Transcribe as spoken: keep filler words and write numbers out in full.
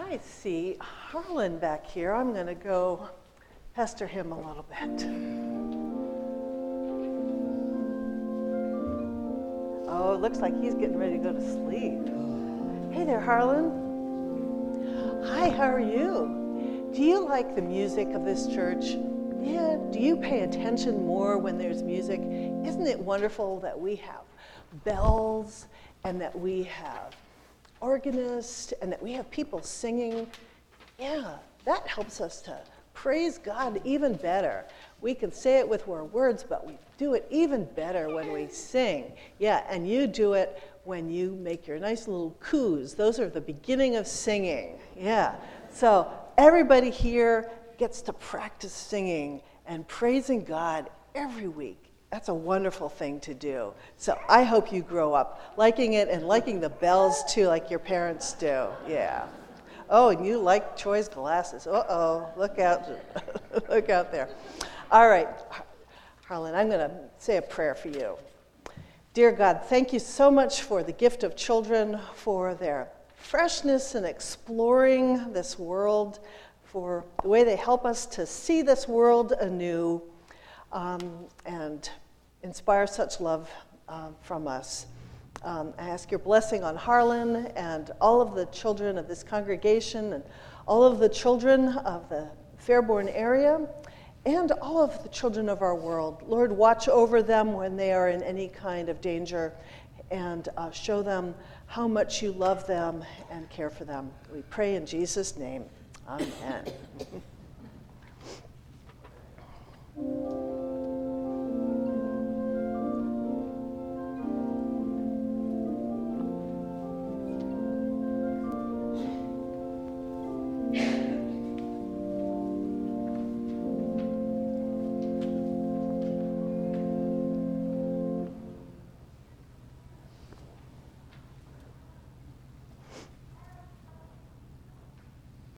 I see Harlan back here. I'm going to go pester him a little bit. Oh, it looks like he's getting ready to go to sleep. Hey there, Harlan. Hi, how are you? Do you like the music of this church? Yeah, do you pay attention more when there's music? Isn't it wonderful that we have bells and that we have organists and that we have people singing? Yeah, that helps us to praise God even better. We can say it with our words, but we do it even better when we sing. Yeah, and you do it when you make your nice little coos. Those are the beginning of singing. Yeah, so everybody here gets to practice singing and praising God every week. That's a wonderful thing to do. So I hope you grow up liking it and liking the bells too, like your parents do. Yeah. Oh, and you like Troy's glasses. Uh-oh, look out. Look out there. All right, Harlan, I'm going to say a prayer for you. Dear God, thank you so much for the gift of children, for their freshness in exploring this world, for the way they help us to see this world anew um, and inspire such love uh, from us. Um, I ask your blessing on Harlan and all of the children of this congregation and all of the children of the Fairborn area and all of the children of our world. Lord, watch over them when they are in any kind of danger and uh, show them how much you love them and care for them. We pray in Jesus' name. Amen.